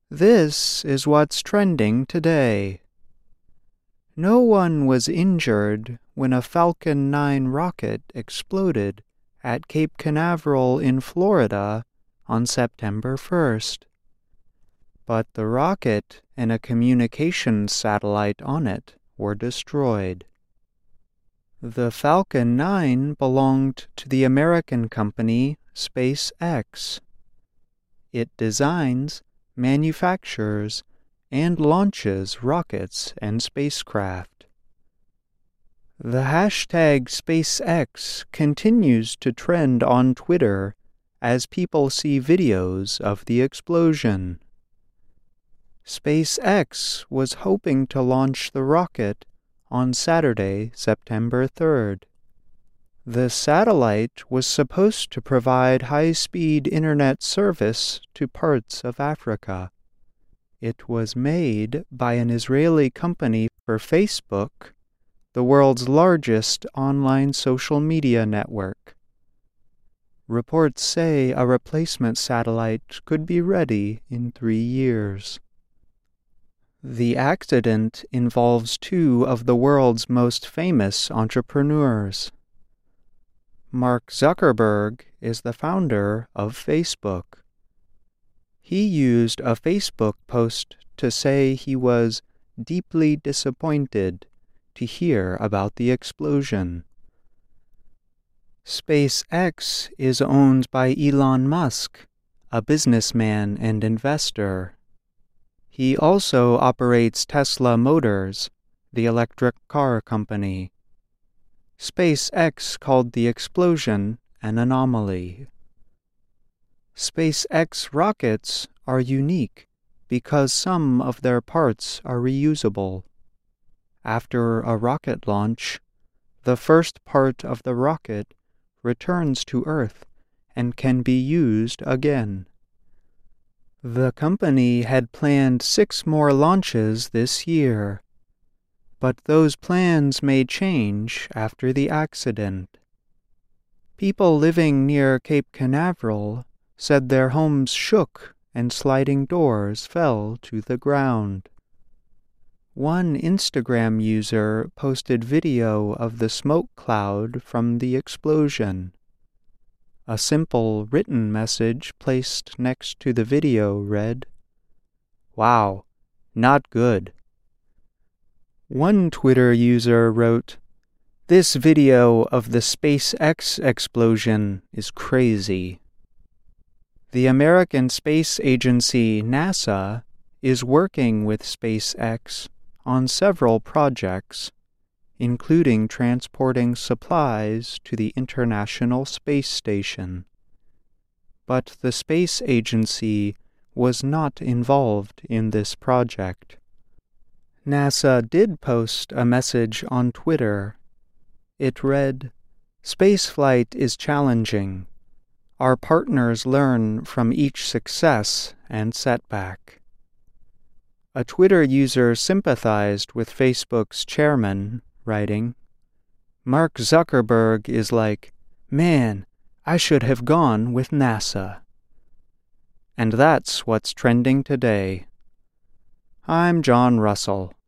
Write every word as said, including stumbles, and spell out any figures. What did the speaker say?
This is what's trending today. No one was injured when a Falcon nine rocket exploded at Cape Canaveral in Florida on September first. But the rocket and a communications satellite on it were destroyed. The Falcon nine belonged to the American company SpaceX. It designs, manufactures, and launches rockets and spacecraft. The hashtag SpaceX continues to trend on Twitter as people see videos of the explosion. SpaceX was hoping to launch the rocket on Saturday, September third. The satellite was supposed to provide high-speed internet service to parts of Africa. It was made by an Israeli company for Facebook, the world's largest online social media network. Reports say a replacement satellite could be ready in three years. The accident involves two of the world's most famous entrepreneurs. Mark Zuckerberg is the founder of Facebook. He used a Facebook post to say he was deeply disappointed to hear about the explosion. SpaceX is owned by Elon Musk, a businessman and investor. He also operates Tesla Motors, the electric car company. SpaceX called the explosion an anomaly. SpaceX rockets are unique because some of their parts are reusable. After a rocket launch, the first part of the rocket returns to Earth and can be used again. The company had planned six more launches this year, but those plans may change after the accident. People living near Cape Canaveral said their homes shook and sliding doors fell to the ground. One Instagram user posted video of the smoke cloud from the explosion. A simple written message placed next to the video read, "Wow, not good." One Twitter user wrote, "This video of the SpaceX explosion is crazy." The American Space Agency, NASA, is working with SpaceX on several projects, including transporting supplies to the International Space Station. But the space agency was not involved in this project. NASA did post a message on Twitter. It read, "Spaceflight is challenging. Our partners learn from each success and setback." A Twitter user sympathized with Facebook's chairman, writing, "Mark Zuckerberg is like, man, I should have gone with NASA." And that's what's trending today. I'm John Russell.